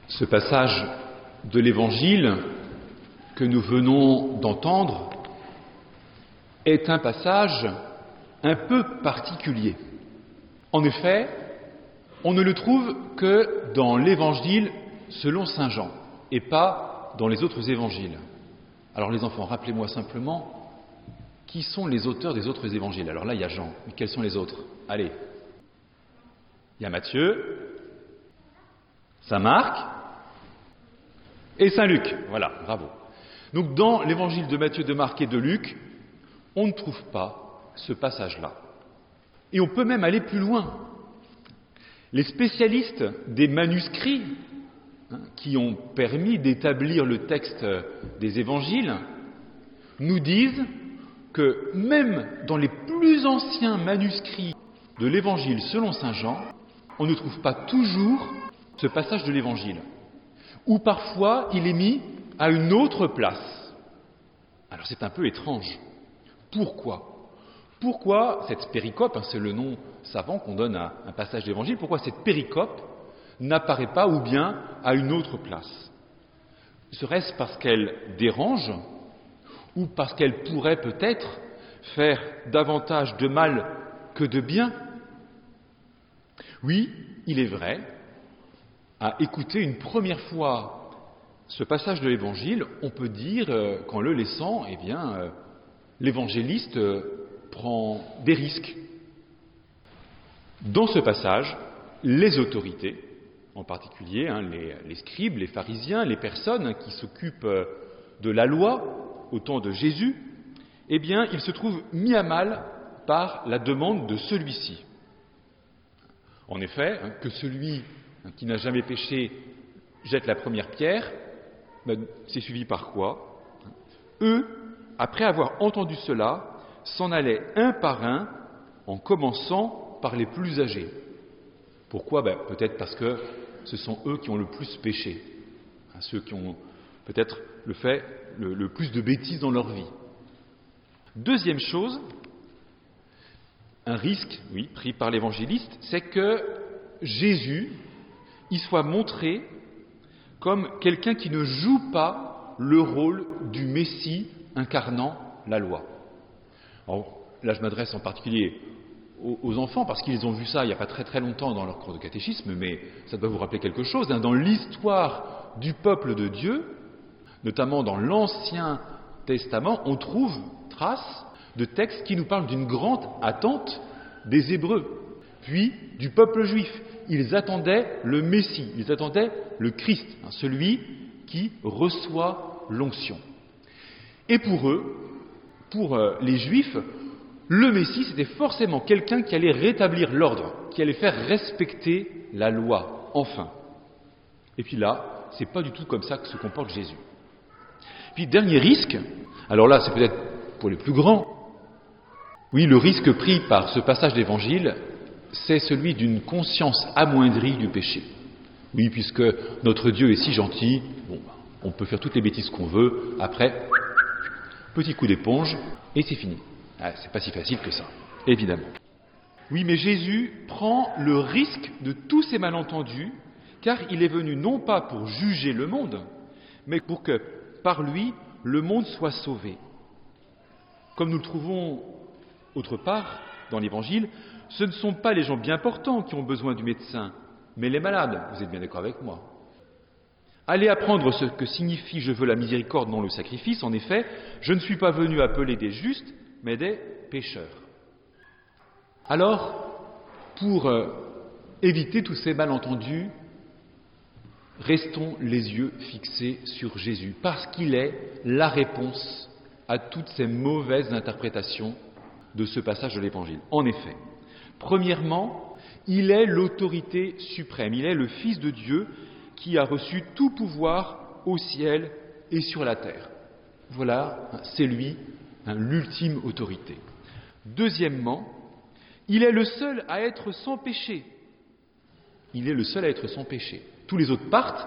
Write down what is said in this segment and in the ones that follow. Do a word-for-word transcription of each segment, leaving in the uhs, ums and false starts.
Ce passage de l'Évangile que nous venons d'entendre est un passage un peu particulier. En effet, on ne le trouve que dans l'Évangile selon saint Jean et pas dans les autres évangiles. Alors les enfants, rappelez-moi simplement, qui sont les auteurs des autres évangiles? Alors là, il y a Jean, mais quels sont les autres? Allez, il y a Matthieu, saint Marc et saint Luc. Voilà, bravo. Donc dans l'évangile de Matthieu, de Marc et de Luc, on ne trouve pas ce passage-là. Et on peut même aller plus loin. Les spécialistes des manuscrits hein, qui ont permis d'établir le texte des évangiles nous disent que même dans les plus anciens manuscrits de l'évangile selon saint Jean, on ne trouve pas toujours ce passage de l'évangile, ou parfois il est mis à une autre place. Alors c'est un peu étrange. Pourquoi ? Pourquoi cette péricope, hein, c'est le nom savant qu'on donne à un passage d'évangile, pourquoi cette péricope n'apparaît pas ou bien à une autre place? Serait-ce parce qu'elle dérange ou parce qu'elle pourrait peut-être faire davantage de mal que de bien? Oui, il est vrai, à écouter une première fois ce passage de l'Évangile, on peut dire euh, qu'en le laissant, eh bien, euh, l'évangéliste euh, prend des risques. Dans ce passage, les autorités, en particulier hein, les, les scribes, les pharisiens, les personnes hein, qui s'occupent euh, de la loi au temps de Jésus, eh bien, ils se trouvent mis à mal par la demande de celui-ci. En effet, hein, que celui hein, qui n'a jamais péché jette la première pierre, ben, c'est suivi par quoi? Eux, après avoir entendu cela, s'en allaient un par un, en commençant par les plus âgés. Pourquoi? Ben, peut-être parce que ce sont eux qui ont le plus péché, hein, ceux qui ont peut-être le fait le, le plus de bêtises dans leur vie. Deuxième chose, un risque, oui, pris par l'évangéliste, c'est que Jésus y soit montré comme quelqu'un qui ne joue pas le rôle du Messie incarnant la loi. Alors, là, je m'adresse en particulier aux, aux enfants, parce qu'ils ont vu ça il n'y a pas très très longtemps dans leur cours de catéchisme, mais ça doit vous rappeler quelque chose. Hein, dans l'histoire du peuple de Dieu, notamment dans l'Ancien Testament, on trouve trace de textes qui nous parlent d'une grande attente des Hébreux, puis du peuple juif. Ils attendaient le Messie, ils attendaient le Christ, hein, celui qui reçoit l'onction. Et pour eux, pour euh, les Juifs, le Messie, c'était forcément quelqu'un qui allait rétablir l'ordre, qui allait faire respecter la loi, enfin. Et puis là, c'est pas du tout comme ça que se comporte Jésus. Puis dernier risque, alors là, c'est peut-être pour les plus grands. Oui, le risque pris par ce passage d'Évangile, c'est celui d'une conscience amoindrie du péché. Oui, puisque notre Dieu est si gentil, bon, on peut faire toutes les bêtises qu'on veut, après, petit coup d'éponge, et c'est fini. Ah, c'est pas si facile que ça, évidemment. Oui, mais Jésus prend le risque de tous ces malentendus, car il est venu non pas pour juger le monde, mais pour que, par lui, le monde soit sauvé. Comme nous le trouvons autre part dans l'Évangile, ce ne sont pas les gens bien portants qui ont besoin du médecin, mais les malades. Vous êtes bien d'accord avec moi? Allez apprendre ce que signifie « je veux la miséricorde, non le sacrifice ». En effet, je ne suis pas venu appeler des justes, mais des pécheurs. Alors, pour euh, éviter tous ces malentendus, restons les yeux fixés sur Jésus, parce qu'il est la réponse à toutes ces mauvaises interprétations de ce passage de l'Évangile. En effet, premièrement, il est l'autorité suprême, il est le Fils de Dieu qui a reçu tout pouvoir au ciel et sur la terre. Voilà, c'est lui, hein, l'ultime autorité. Deuxièmement, il est le seul à être sans péché. Il est le seul à être sans péché. Tous les autres partent,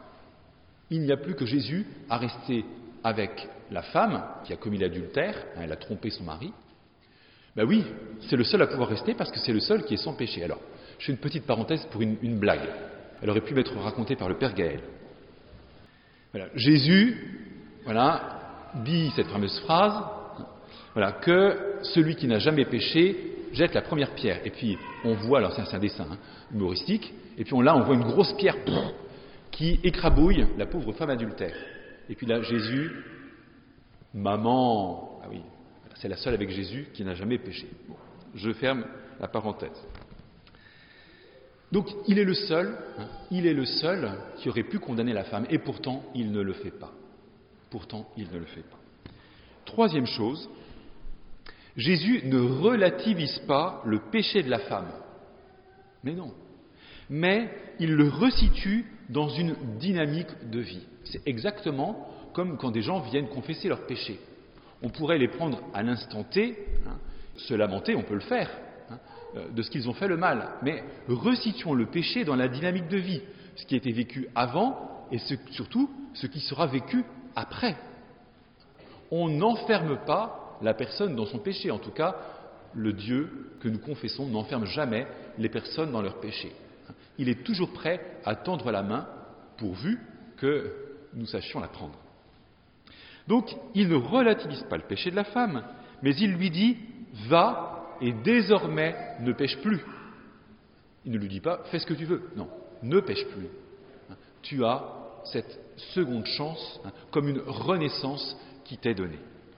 il n'y a plus que Jésus à rester avec la femme qui a commis l'adultère, hein, elle a trompé son mari. Ben oui, c'est le seul à pouvoir rester parce que c'est le seul qui est sans péché. Alors, je fais une petite parenthèse pour une, une blague. elle aurait pu m'être racontée par le Père Gaël. Voilà, Jésus, voilà, dit cette fameuse phrase, voilà, que celui qui n'a jamais péché jette la première pierre. Et puis on voit, alors c'est un dessin hein, humoristique, et puis on, là on voit une grosse pierre pff, qui écrabouille la pauvre femme adultère. Et puis là Jésus, maman, ah oui, c'est la seule avec Jésus qui n'a jamais péché. Bon, je ferme la parenthèse. Donc il est le seul, hein, il est le seul qui aurait pu condamner la femme, et pourtant il ne le fait pas. Pourtant il ne le fait pas. Troisième chose, Jésus ne relativise pas le péché de la femme. Mais non. Mais il le resitue dans une dynamique de vie. C'est exactement comme quand des gens viennent confesser leurs péchés. On pourrait les prendre à l'instant T, hein, se lamenter, on peut le faire, hein, de ce qu'ils ont fait le mal. Mais resituons le péché dans la dynamique de vie, ce qui a été vécu avant et ce, surtout ce qui sera vécu après. On n'enferme pas la personne dans son péché. En tout cas, le Dieu que nous confessons n'enferme jamais les personnes dans leur péché. Il est toujours prêt à tendre la main pourvu que nous sachions la prendre. Donc, il ne relativise pas le péché de la femme, mais il lui dit « Va et désormais ne pêche plus ». Il ne lui dit pas « Fais ce que tu veux ». Non, ne pêche plus. Tu as cette seconde chance, comme une renaissance qui t'est donnée.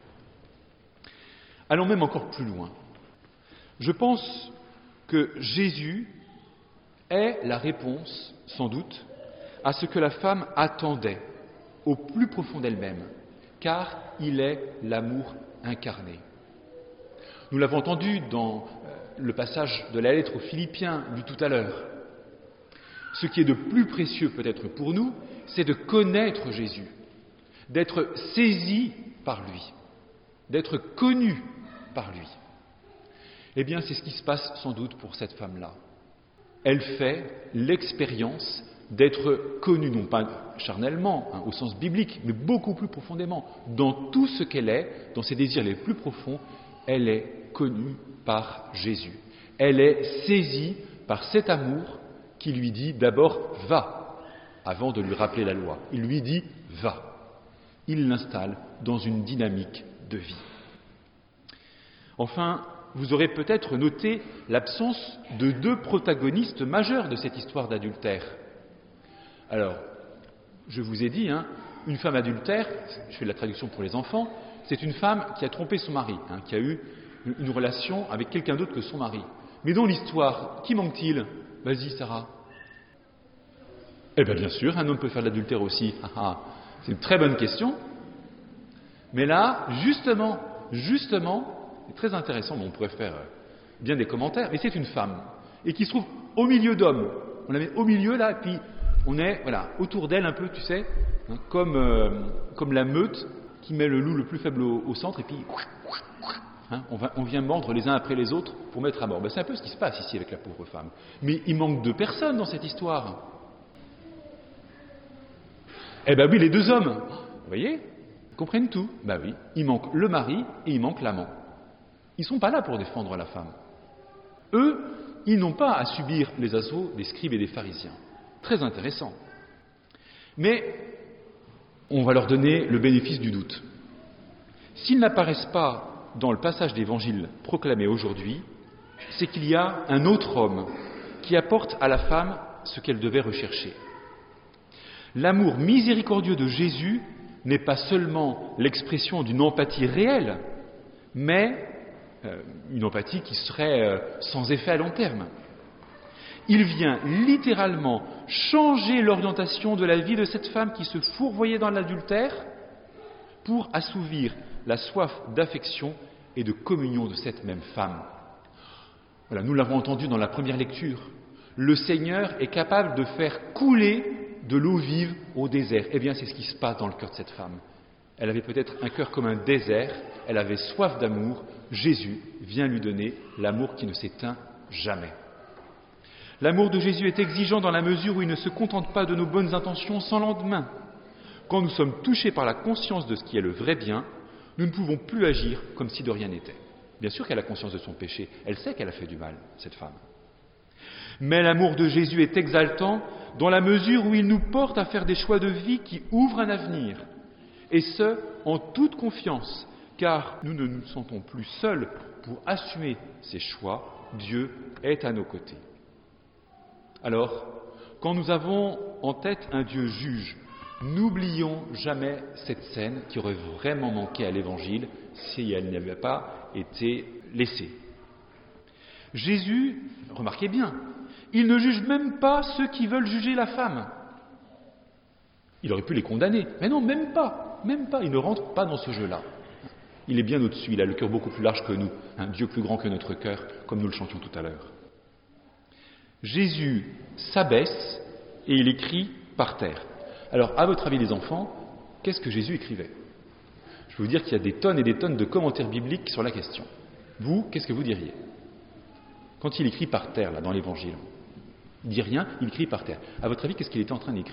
Allons même encore plus loin. Je pense que Jésus est la réponse, sans doute, à ce que la femme attendait au plus profond d'elle-même, car il est l'amour incarné. Nous l'avons entendu dans le passage de la lettre aux Philippiens lu tout à l'heure. Ce qui est de plus précieux peut-être pour nous, c'est de connaître Jésus, d'être saisi par lui, d'être connu par lui. Eh bien, c'est ce qui se passe sans doute pour cette femme-là. Elle fait l'expérience d'être connue, non pas charnellement, hein, au sens biblique, mais beaucoup plus profondément. Dans tout ce qu'elle est, dans ses désirs les plus profonds, elle est connue par Jésus. Elle est saisie par cet amour qui lui dit d'abord « va » avant de lui rappeler la loi. Il lui dit « va ». Il l'installe dans une dynamique de vie. Enfin, vous aurez peut-être noté l'absence de deux protagonistes majeurs de cette histoire d'adultère. Alors, je vous ai dit, hein, une femme adultère, je fais de la traduction pour les enfants, c'est une femme qui a trompé son mari, hein, qui a eu une relation avec quelqu'un d'autre que son mari. Mais dans l'histoire, qui manque-t-il ? Vas-y, Sarah. Eh bien, bien sûr, un homme peut faire de l'adultère aussi. Ah, ah, c'est une très bonne question. Mais là, justement, justement, c'est très intéressant, mais on pourrait faire bien des commentaires, mais c'est une femme, et qui se trouve au milieu d'hommes. On la met au milieu, là, et puis on est voilà, autour d'elle un peu, tu sais, hein, comme, euh, comme la meute qui met le loup le plus faible au, au centre, et puis hein, on, va, on vient mordre les uns après les autres pour mettre à mort. Ben, c'est un peu ce qui se passe ici avec la pauvre femme. Mais il manque de personnes dans cette histoire. Eh bien oui, les deux hommes, vous voyez, ils comprennent tout. Ben oui, il manque le mari et il manque l'amant. Ils ne sont pas là pour défendre la femme. Eux, ils n'ont pas à subir les assauts des scribes et des pharisiens. Très intéressant. Mais on va leur donner le bénéfice du doute. S'ils n'apparaissent pas dans le passage d'évangile proclamé aujourd'hui, c'est qu'il y a un autre homme qui apporte à la femme ce qu'elle devait rechercher. L'amour miséricordieux de Jésus n'est pas seulement l'expression d'une empathie réelle, mais une empathie qui serait sans effet à long terme. Il vient littéralement changer l'orientation de la vie de cette femme qui se fourvoyait dans l'adultère pour assouvir la soif d'affection et de communion de cette même femme. Voilà, nous l'avons entendu dans la première lecture. Le Seigneur est capable de faire couler de l'eau vive au désert. Eh bien, c'est ce qui se passe dans le cœur de cette femme. Elle avait peut-être un cœur comme un désert, elle avait soif d'amour. Jésus vient lui donner l'amour qui ne s'éteint jamais. L'amour de Jésus est exigeant dans la mesure où il ne se contente pas de nos bonnes intentions sans lendemain. Quand nous sommes touchés par la conscience de ce qui est le vrai bien, nous ne pouvons plus agir comme si de rien n'était. Bien sûr qu'elle a conscience de son péché, elle sait qu'elle a fait du mal, cette femme. Mais l'amour de Jésus est exaltant dans la mesure où il nous porte à faire des choix de vie qui ouvrent un avenir, et ce, en toute confiance, car nous ne nous sentons plus seuls pour assumer ces choix, Dieu est à nos côtés. Alors, quand nous avons en tête un Dieu juge, n'oublions jamais cette scène qui aurait vraiment manqué à l'Évangile si elle n'avait pas été laissée. Jésus, remarquez bien, il ne juge même pas ceux qui veulent juger la femme. Il aurait pu les condamner, mais non, même pas, même pas, il ne rentre pas dans ce jeu-là. Il est bien au-dessus, il a le cœur beaucoup plus large que nous, un Dieu plus grand que notre cœur, comme nous le chantions tout à l'heure. Jésus s'abaisse et il écrit par terre. Alors, à votre avis les enfants, qu'est-ce que Jésus écrivait ? Je peux vous dire qu'il y a des tonnes et des tonnes de commentaires bibliques sur la question. Vous, qu'est-ce que vous diriez ? Quand il écrit par terre, là, dans l'Évangile, il ne dit rien, il écrit par terre. À votre avis, qu'est-ce qu'il était en train d'écrire ?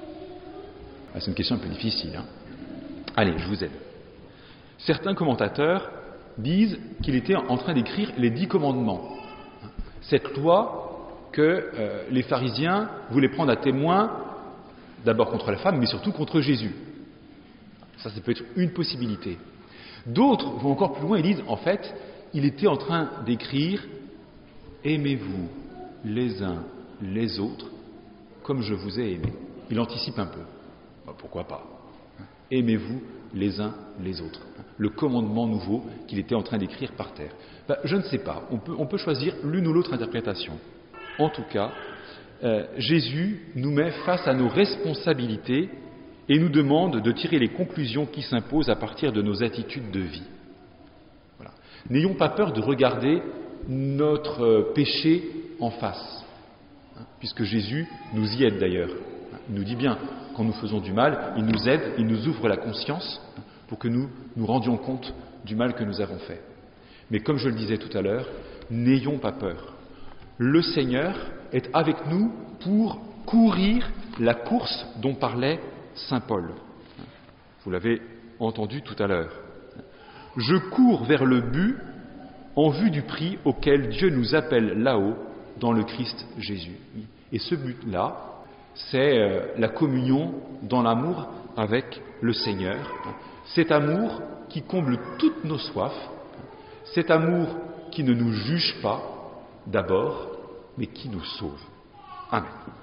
Ah, c'est une question un peu difficile. Hein ? Allez, je vous aide. Certains commentateurs disent qu'il était en train d'écrire les dix commandements. Cette loi que euh, les pharisiens voulaient prendre à témoin, d'abord contre la femme, mais surtout contre Jésus. Ça, ça peut être une possibilité. D'autres vont encore plus loin et disent, en fait, il était en train d'écrire « Aimez-vous les uns les autres comme je vous ai aimé ». Il anticipe un peu. Ben, pourquoi pas ? Aimez-vous les uns les autres. Le commandement nouveau qu'il était en train d'écrire par terre. Ben, je ne sais pas. On peut, on peut choisir l'une ou l'autre interprétation. En tout cas, euh, Jésus nous met face à nos responsabilités et nous demande de tirer les conclusions qui s'imposent à partir de nos attitudes de vie. Voilà. N'ayons pas peur de regarder notre euh, péché en face, hein, puisque Jésus nous y aide d'ailleurs. Il nous dit bien, quand nous faisons du mal, il nous aide, il nous ouvre la conscience pour que nous nous rendions compte du mal que nous avons fait. Mais comme je le disais tout à l'heure, n'ayons pas peur. Le Seigneur est avec nous pour courir la course dont parlait saint Paul. Vous l'avez entendu tout à l'heure. Je cours vers le but en vue du prix auquel Dieu nous appelle là-haut dans le Christ Jésus. Et ce but-là, c'est la communion dans l'amour avec le Seigneur. Cet amour qui comble toutes nos soifs, cet amour qui ne nous juge pas d'abord, mais qui nous sauve. Amen.